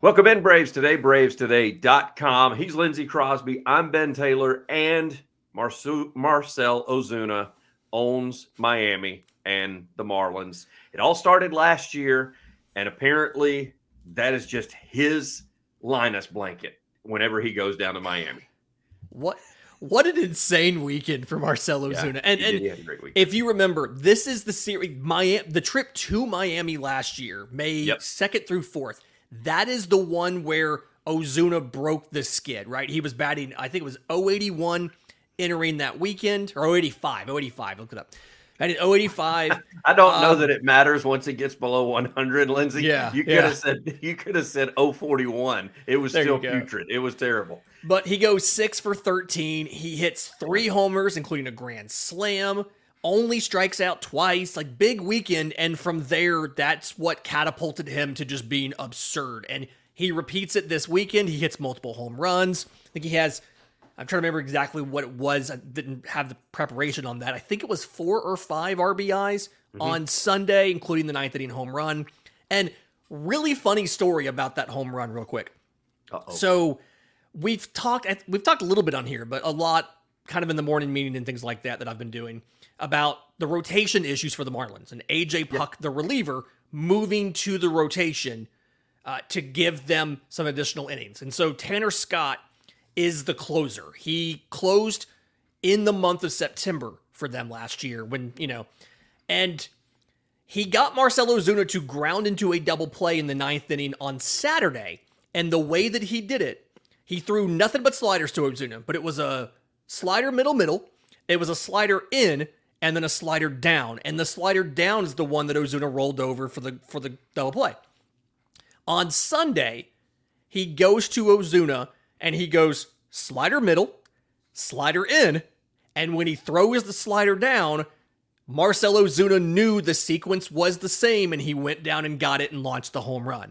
Welcome in, Braves Today, bravestoday.com. He's Lindsey Crosby. I'm Ben Taylor, and Marcell Ozuna owns Miami and the Marlins. It all started last year, and apparently that is just his Linus blanket whenever he goes down to Miami. What an insane weekend for Marcell Ozuna. Yeah, he had a great weekend. If you remember, this is the series, the trip to Miami last year, May 2nd through 4th. That is the one where Ozuna broke the skid, right? He was batting, I think it was 081 entering that weekend, or 085, look it up. Batting 085. I don't know that it matters once it gets below 100, Lindsey. Yeah, you could have said 041. It was still putrid. It was terrible. But he goes 6 for 13. He hits 3 homers, including a grand slam. Only strikes out twice, like big weekend. And from there, that's what catapulted him to just being absurd. And he repeats it this weekend. He hits multiple home runs. I think he has, I'm trying to remember exactly what it was. I didn't have the preparation on that. I think it was 4 or 5 RBIs on Sunday, including the 9th inning home run. And really funny story about that home run real quick. So we've talked a little bit on here, but a lot kind of in the morning meeting and things like that I've been doing about the rotation issues for the Marlins and AJ Puk, the reliever, moving to the rotation to give them some additional innings. And so Tanner Scott is the closer. He closed in the month of September for them last year and he got Marcell Ozuna to ground into a double play in the 9th inning on Saturday. And the way that he did it, he threw nothing but sliders to Ozuna, but it was a slider middle. It was a slider in and then a slider down. And the slider down is the one that Ozuna rolled over for the double play. On Sunday, he goes to Ozuna and he goes slider middle, slider in. And when he throws the slider down, Marcell Ozuna knew the sequence was the same and he went down and got it and launched the home run.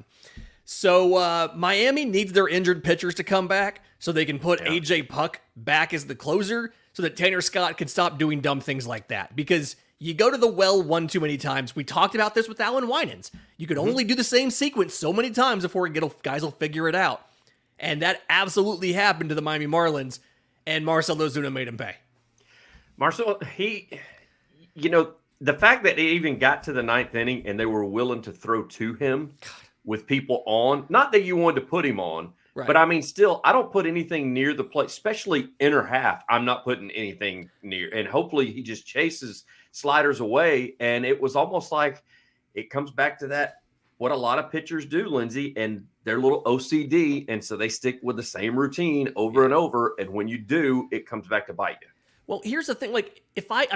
So Miami needs their injured pitchers to come back so they can put AJ Puk back as the closer so that Tanner Scott can stop doing dumb things like that. Because you go to the well one too many times. We talked about this with Alan Winans. You could only do the same sequence so many times before guys will figure it out. And that absolutely happened to the Miami Marlins, and Marcell Ozuna made him pay. Marcell, the fact that they even got to the 9th inning and they were willing to throw to him with people on, not that you wanted to put him on, right. But I mean, still, I don't put anything near the plate, especially inner half. I'm not putting anything near, and hopefully he just chases sliders away. And it was almost like it comes back to that, what a lot of pitchers do, Lindsey, and they're a little OCD. And so they stick with the same routine over and over. And when you do, it comes back to bite you. Well, here's the thing. Like, if I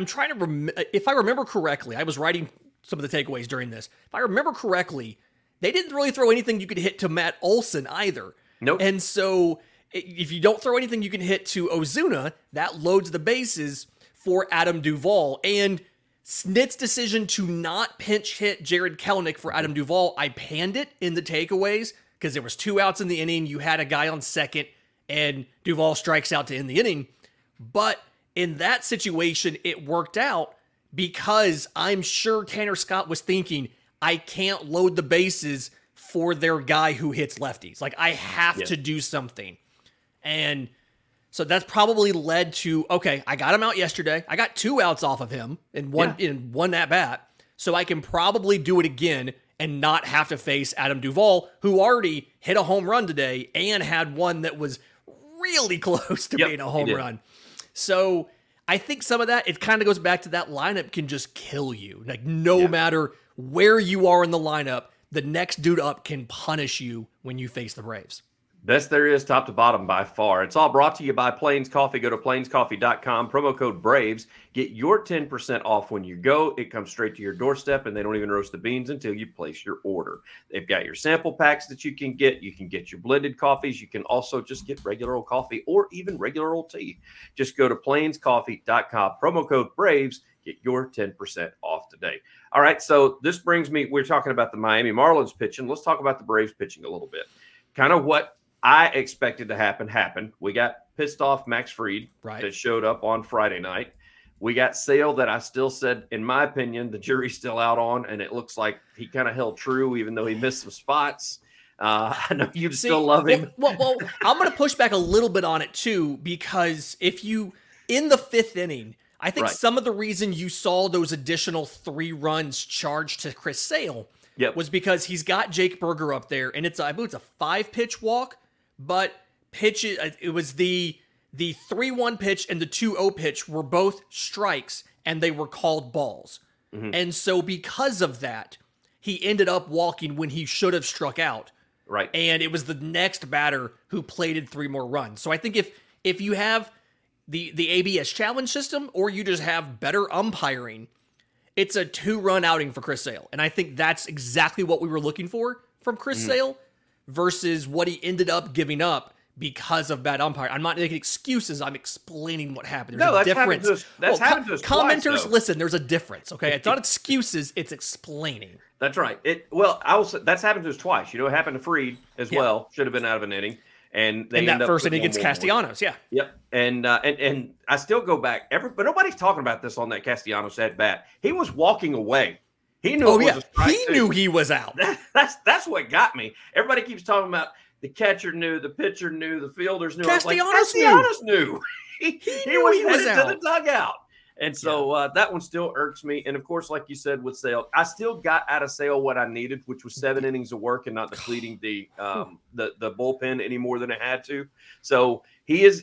remember correctly, I was writing some of the takeaways during this. If I remember correctly, they didn't really throw anything you could hit to Matt Olson either. Nope. And so if you don't throw anything you can hit to Ozuna, that loads the bases for Adam Duvall. And Snit's decision to not pinch hit Jared Kelenic for Adam Duvall, I panned it in the takeaways because there was 2 outs in the inning. You had a guy on second, and Duvall strikes out to end the inning. But in that situation, it worked out because I'm sure Tanner Scott was thinking, I can't load the bases for their guy who hits lefties. Like, I have to do something. And so that's probably led to, okay, I got him out yesterday. I got 2 outs off of him in one at bat. So I can probably do it again and not have to face Adam Duvall, who already hit a home run today and had one that was really close to being a home run. So I think some of that, it kind of goes back to that lineup can just kill you. Like, no matter where you are in the lineup, the next dude up can punish you when you face the Braves. Best there is, top to bottom by far. It's all brought to you by Plains Coffee. Go to plainscoffee.com, promo code BRAVES. Get your 10% off when you go. It comes straight to your doorstep, and they don't even roast the beans until you place your order. They've got your sample packs that you can get. You can get your blended coffees. You can also just get regular old coffee or even regular old tea. Just go to plainscoffee.com, promo code BRAVES. Get your 10% off today. All right, so this brings me, we're talking about the Miami Marlins pitching. Let's talk about the Braves pitching a little bit. Kind of what I expected to happen happened. We got pissed off Max Fried that showed up on Friday night. We got Sale that I still said, in my opinion, the jury's still out on, and it looks like he kind of held true even though he missed some spots. I know you still love him. Well, I'm going to push back a little bit on it too, because if you, in the 5th inning, I think some of the reason you saw those additional 3 runs charged to Chris Sale was because he's got Jake Burger up there, and I believe it's a 5-pitch walk, but it was the 3-1 pitch and the 2-0 pitch were both strikes, and they were called balls. Mm-hmm. And so because of that, he ended up walking when he should have struck out. Right. And it was the next batter who plated 3 more runs. So I think if you have the ABS challenge system, or you just have better umpiring, it's a 2-run outing for Chris Sale. And I think that's exactly what we were looking for from Chris Sale versus what he ended up giving up because of bad umpiring. I'm not making excuses. I'm explaining what happened. There's a difference. That's happened to us commenters, twice, listen, there's a difference, okay? It's not excuses, it's explaining. That's right. I will say that's happened to us twice. You know, it happened to Fried as well. Should have been out of an inning. And they that first inning against Castellanos, Yep. And I still go back. But nobody's talking about this on that Castellanos at bat. He was walking away. He knew it was a strike. He knew he was out. That's what got me. Everybody keeps talking about the catcher knew, the pitcher knew, the fielders knew. Castellanos knew. He was headed to the dugout. And so that one still irks me. And, of course, like you said with Sale, I still got out of Sale what I needed, which was 7 innings of work and not depleting the bullpen any more than it had to. So he is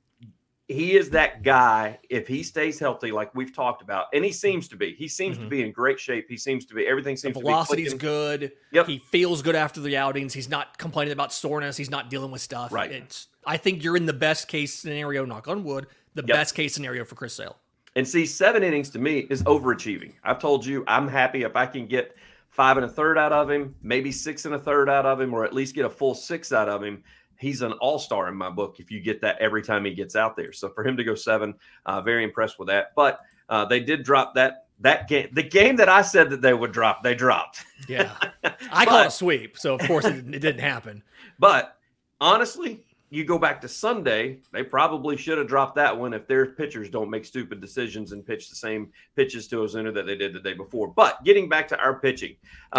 that guy, if he stays healthy, like we've talked about, and he seems to be. He seems to be in great shape. Everything seems to be velocity's good. Yep. He feels good after the outings. He's not complaining about soreness. He's not dealing with stuff. Right. I think you're in the best case scenario, knock on wood, best case scenario for Chris Sale. And see, 7 innings to me is overachieving. I've told you I'm happy if I can get 5 1/3 out of him, maybe 6 1/3 out of him, or at least get a full 6 out of him. He's an all-star in my book if you get that every time he gets out there. So for him to go 7, very impressed with that. But they did drop that game. The game that I said that they would drop, they dropped. Yeah. I call it a sweep, so of course it didn't happen. But honestly, you go back to Sunday, they probably should have dropped that one if their pitchers don't make stupid decisions and pitch the same pitches to Ozuna that they did the day before. But getting back to our pitching,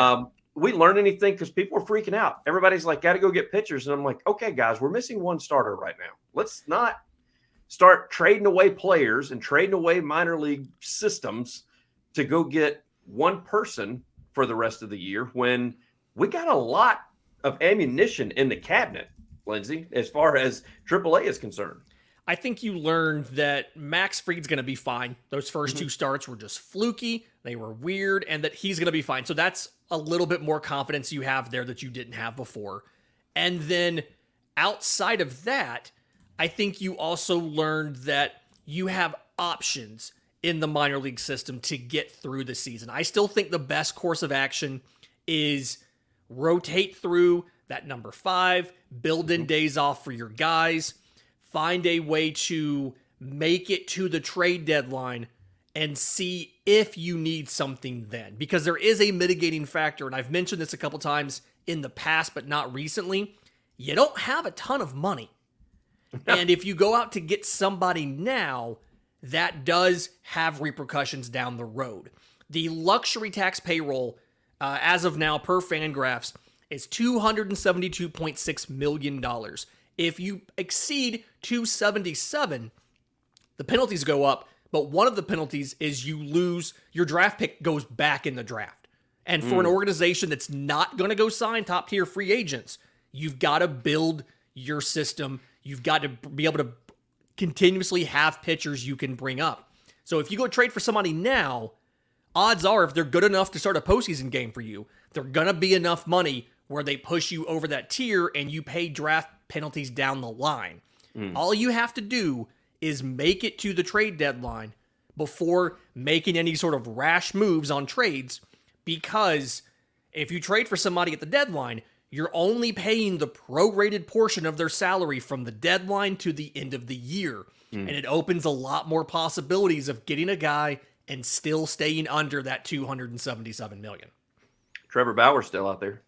we learn anything because people are freaking out. Everybody's like, got to go get pitchers. And I'm like, okay, guys, we're missing one starter right now. Let's not start trading away players and trading away minor league systems to go get one person for the rest of the year when we got a lot of ammunition in the cabinet, Lindsay, as far as AAA is concerned. I think you learned that Max Fried's going to be fine. Those first 2 starts were just fluky. They were weird, and that he's going to be fine. So that's a little bit more confidence you have there that you didn't have before. And then outside of that, I think you also learned that you have options in the minor league system to get through the season. I still think the best course of action is rotate through that number 5, build in days off for your guys, find a way to make it to the trade deadline and see if you need something then. Because there is a mitigating factor, and I've mentioned this a couple times in the past, but not recently. You don't have a ton of money. And if you go out to get somebody now, that does have repercussions down the road. The luxury tax payroll, as of now, per Fangraphs, is $272.6 million. If you exceed 277, the penalties go up, but one of the penalties is you lose, your draft pick goes back in the draft. And for an organization that's not going to go sign top-tier free agents, you've got to build your system. You've got to be able to continuously have pitchers you can bring up. So if you go trade for somebody now, odds are if they're good enough to start a postseason game for you, they're going to be enough money where they push you over that tier and you pay draft penalties down the line. All you have to do is make it to the trade deadline before making any sort of rash moves on trades, because if you trade for somebody at the deadline, you're only paying the prorated portion of their salary from the deadline to the end of the year. And it opens a lot more possibilities of getting a guy and still staying under that $277 million. Trevor Bauer's still out there.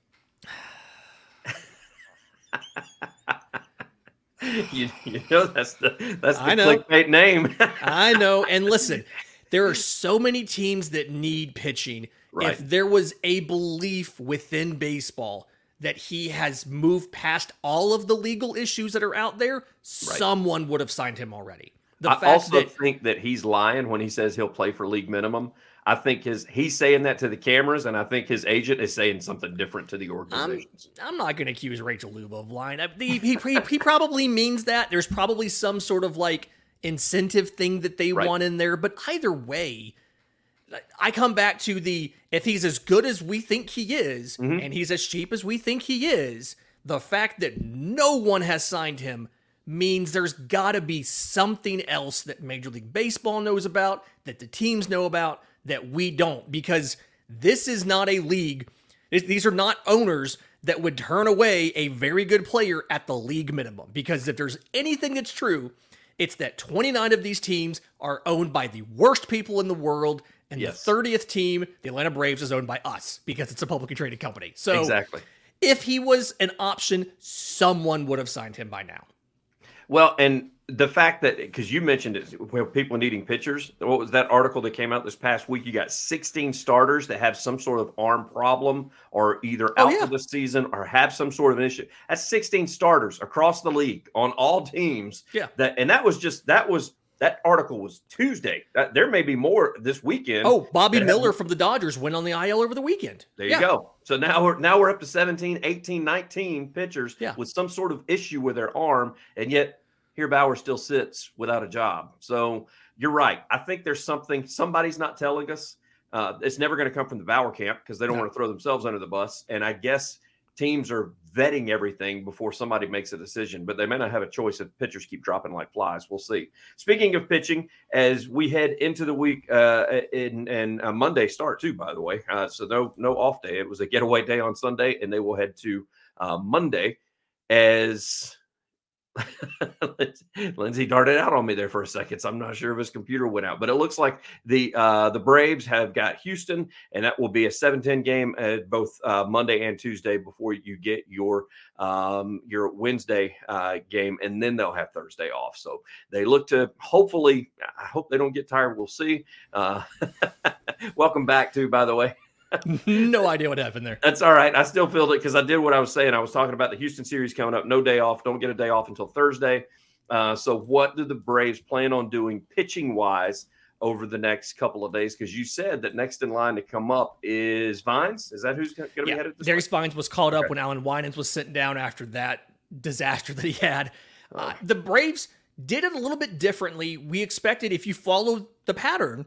you know that's the clickbait name. I know. And listen, there are so many teams that need pitching. Right. If there was a belief within baseball that he has moved past all of the legal issues that are out there, someone would have signed him already. I also think that he's lying when he says he'll play for league minimum. I think he's saying that to the cameras, and I think his agent is saying something different to the organizations. I'm not going to accuse Rachel Luba of lying. He probably means that. There's probably some sort of like incentive thing that they want in there. But either way, I come back to if he's as good as we think he is, and he's as cheap as we think he is, the fact that no one has signed him means there's got to be something else that Major League Baseball knows about, that the teams know about, that we don't. Because this is not a league. These are not owners that would turn away a very good player at the league minimum. Because if there's anything that's true, it's that 29 of these teams are owned by the worst people in the world. And the 30th team, the Atlanta Braves, is owned by us because it's a publicly traded company. So exactly. If he was an option, someone would have signed him by now. Well, and the fact that, because you mentioned it, where people needing pitchers, what was that article that came out this past week? You got 16 starters that have some sort of arm problem or either out for the season or have some sort of an issue. That's 16 starters across the league on all teams. Yeah. That article was Tuesday. There may be more this weekend. Oh, Bobby Miller from the Dodgers went on the IL over the weekend. There you go. So now we're up to 17, 18, 19 pitchers with some sort of issue with their arm, and yet here Bauer still sits without a job. So you're right. I think there's somebody's not telling us. It's never going to come from the Bauer camp because they don't want to throw themselves under the bus. And I guess teams are vetting everything before somebody makes a decision, but they may not have a choice if pitchers keep dropping like flies. We'll see. Speaking of pitching, as we head into the week, and Monday start too, by the way. So no off day. It was a getaway day on Sunday, and they will head to Monday as Lindsay darted out on me there for a second, so I'm not sure if his computer went out, but it looks like the Braves have got Houston, and that will be a 7-10 game both Monday and Tuesday before you get your Wednesday game, and then they'll have Thursday off. So they look to hopefully. I hope they don't get tired. We'll see. Welcome back to, by the way. No idea what happened there. That's all right. I still feel it because I did what I was saying. I was talking about the Houston series coming up. No day off. Don't get a day off until Thursday. So what do the Braves plan on doing pitching-wise over the next couple of days? Because you said that next in line to come up is Vines. Is that who's going to be headed this Darius Vines was called up when Alan Winans was sitting down after that disaster that he had. The Braves did it a little bit differently. We expected, if you follow the pattern,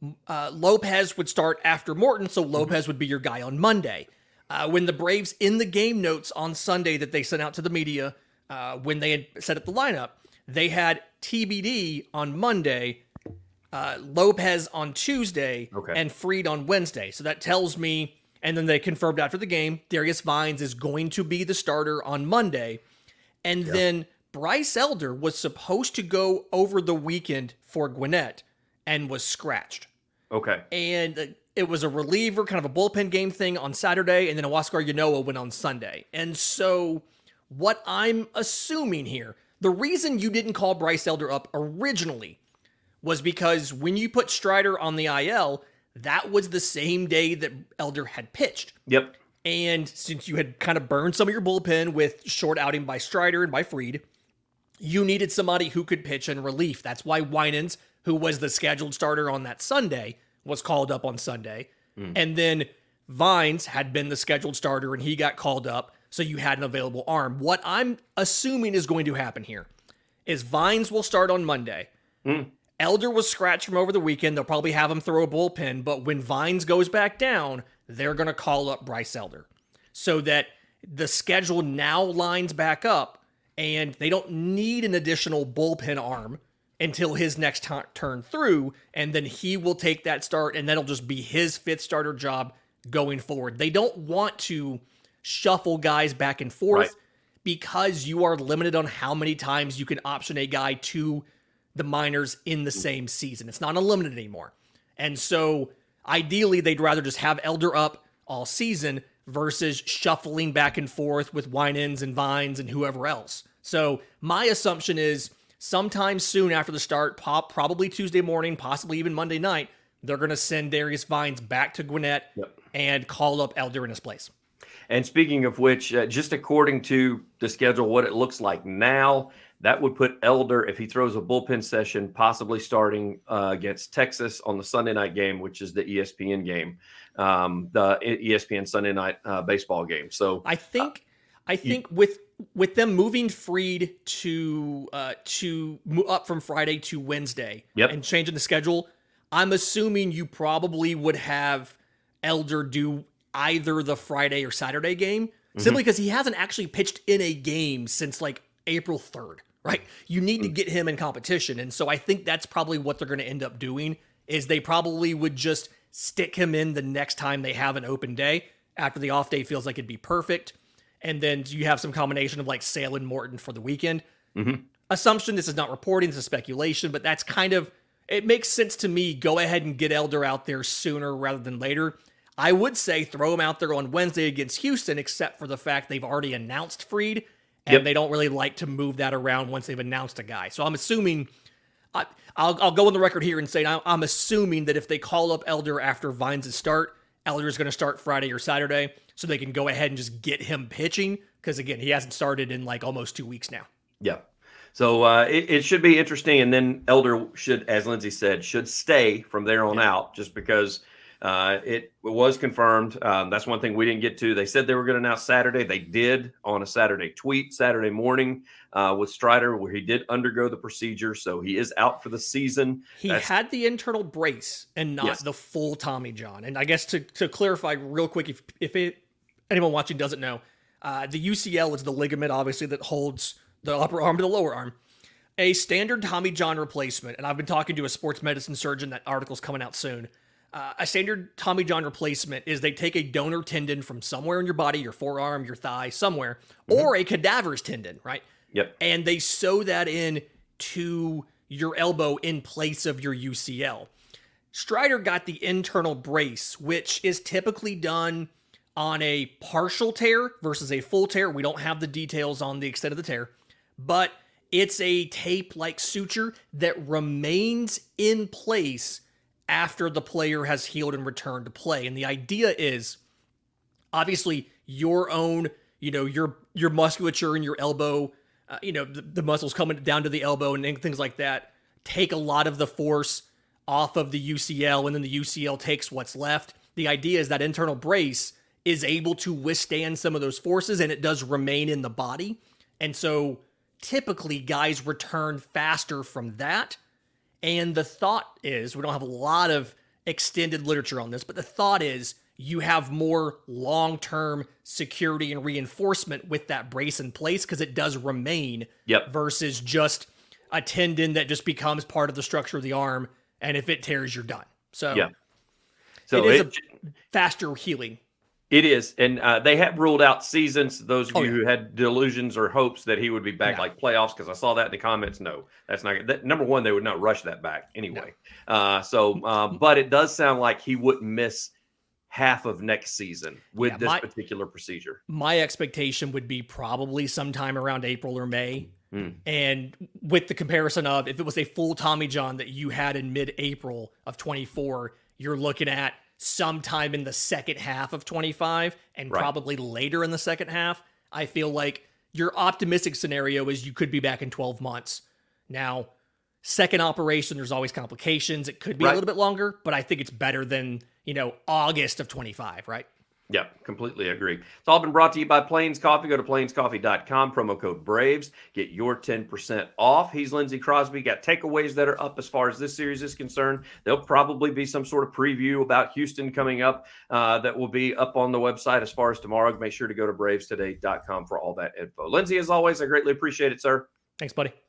Lopez would start after Morton, so Lopez would be your guy on Monday. When the Braves, in the game notes on Sunday that they sent out to the media, when they had set up the lineup, they had TBD on Monday, Lopez on Tuesday, and Fried on Wednesday. So that tells me, and then they confirmed after the game, Darius Vines is going to be the starter on Monday. And then Bryce Elder was supposed to go over the weekend for Gwinnett and was scratched. Okay. And it was a reliever, kind of a bullpen game thing on Saturday, and then Oscar Yanoa went on Sunday. And so what I'm assuming here, the reason you didn't call Bryce Elder up originally was because when you put Strider on the IL, that was the same day that Elder had pitched. Yep. And since you had kind of burned some of your bullpen with short outing by Strider and by Fried, you needed somebody who could pitch in relief. That's why Winans, who was the scheduled starter on that Sunday, was called up on Sunday. And then Vines had been the scheduled starter and he got called up, so you had an available arm. What I'm assuming is going to happen here is Vines will start on Monday. Elder was scratched from over the weekend. They'll probably have him throw a bullpen, but when Vines goes back down, they're going to call up Bryce Elder so that the schedule now lines back up and they don't need an additional bullpen arm until his next turn through, and then he will take that start, and that'll just be his fifth starter job going forward. They don't want to shuffle guys back and forth because you are limited on how many times you can option a guy to the minors in the same season. It's not unlimited anymore. And so ideally, they'd rather just have Elder up all season versus shuffling back and forth with Winans and Vines and whoever else. So my assumption is sometime soon after the start, probably Tuesday morning, possibly even Monday night, they're going to send Darius Vines back to Gwinnett and call up Elder in his place. And speaking of which, just according to the schedule, what it looks like now, that would put Elder, if he throws a bullpen session, possibly starting against Texas on the Sunday night game, which is the ESPN game, the ESPN Sunday night baseball game. So I think with them moving Fried to up from Friday to Wednesday, and changing the schedule, I'm assuming you probably would have Elder do either the Friday or Saturday game, simply because he hasn't actually pitched in a game since like April 3rd, right? You need to get him in competition. And so I think that's probably what they're going to end up doing, is they probably would just stick him in the next time they have an open day after the off day feels like it'd be perfect. And then you have some combination of like Sale and Morton for the weekend. Assumption, this is not reporting, this is speculation, but that's kind of, it makes sense to me. Go ahead and get Elder out there sooner rather than later. I would say throw him out there on Wednesday against Houston, except for the fact they've already announced Fried, and they don't really like to move that around once they've announced a guy. So I'm assuming, I'll go on the record here and say I'm assuming that if they call up Elder after Vines' start, Elder is going to start Friday or Saturday, so they can go ahead and just get him pitching, because again, he hasn't started in like almost 2 weeks now. Yeah. So it should be interesting. And then Elder should, as Lindsay said, should stay from there on out, just because it was confirmed. That's one thing we didn't get to. They said they were going to announce Saturday. They did on a Saturday tweet, Saturday morning with Strider, where he did undergo the procedure. So he is out for the season. He had the internal brace and not the full Tommy John. And I guess to clarify real quick, if anyone watching doesn't know, the UCL is the ligament, obviously, that holds the upper arm to the lower arm. A standard Tommy John replacement, and I've been talking to a sports medicine surgeon, that article's coming out soon. A standard Tommy John replacement is they take a donor tendon from somewhere in your body, your forearm, your thigh, somewhere, or a cadaver's tendon, right? Yep. And they sew that in to your elbow in place of your UCL. Strider got the internal brace, which is typically done on a partial tear versus a full tear. We don't have the details on the extent of the tear, but it's a tape-like suture that remains in place after the player has healed and returned to play. And the idea is, obviously, your own, your musculature in your elbow, the muscles coming down to the elbow and things like that, take a lot of the force off of the UCL, and then the UCL takes what's left. The idea is that internal brace is able to withstand some of those forces, and it does remain in the body. And so typically guys return faster from that. And the thought is, we don't have a lot of extended literature on this, but the thought is you have more long-term security and reinforcement with that brace in place, because it does remain versus just a tendon that just becomes part of the structure of the arm. And if it tears, you're done. So, it is a faster healing. It is. And they have ruled out seasons. Those of you who had delusions or hopes that he would be back like playoffs, because I saw that in the comments. No, that's not. Number one, they would not rush that back anyway. No. But it does sound like he wouldn't miss half of next season with this particular procedure. My expectation would be probably sometime around April or May. And with the comparison of, if it was a full Tommy John that you had in mid-April of 24, you're looking at sometime in the second half of 25 and probably later in the second half. I feel like your optimistic scenario is you could be back in 12 months. Now, second operation, there's always complications. It could be a little bit longer, but I think it's better than, August of 25, right? Yeah, completely agree. It's all been brought to you by Plains Coffee. Go to plainscoffee.com, promo code BRAVES. Get your 10% off. He's Lindsey Crosby. Got takeaways that are up as far as this series is concerned. There'll probably be some sort of preview about Houston coming up that will be up on the website as far as tomorrow. Make sure to go to bravestoday.com for all that info. Lindsey, as always, I greatly appreciate it, sir. Thanks, buddy.